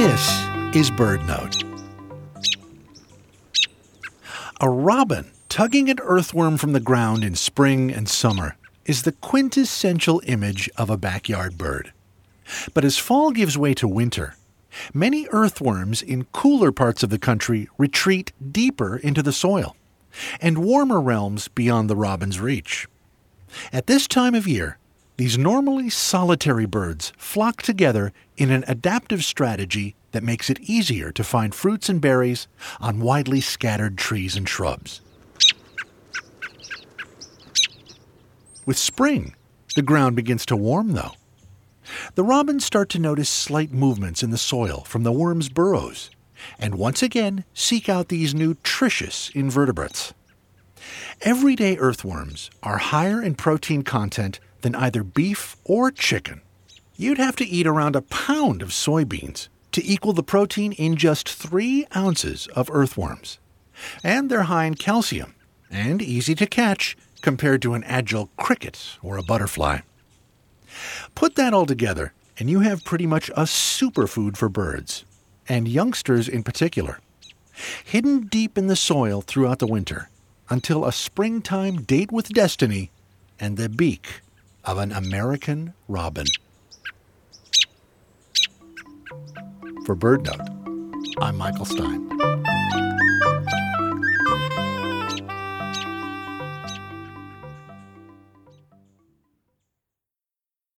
This is BirdNote. A robin tugging an earthworm from the ground in spring and summer is the quintessential image of a backyard bird. But as fall gives way to winter, many earthworms in cooler parts of the country retreat deeper into the soil, and warmer realms beyond the robin's reach. At this time of year, these normally solitary birds flock together in an adaptive strategy that makes it easier to find fruits and berries on widely scattered trees and shrubs. With spring, the ground begins to warm, though. The robins start to notice slight movements in the soil from the worms' burrows, and once again seek out these nutritious invertebrates. Everyday earthworms are higher in protein content than either beef or chicken. You'd have to eat around a pound of soybeans to equal the protein in just 3 ounces of earthworms. And they're high in calcium and easy to catch compared to an agile cricket or a butterfly. Put that all together, and you have pretty much a superfood for birds, and youngsters in particular, hidden deep in the soil throughout the winter until a springtime date with destiny and the beak of an American robin. For BirdNote, I'm Michael Stein.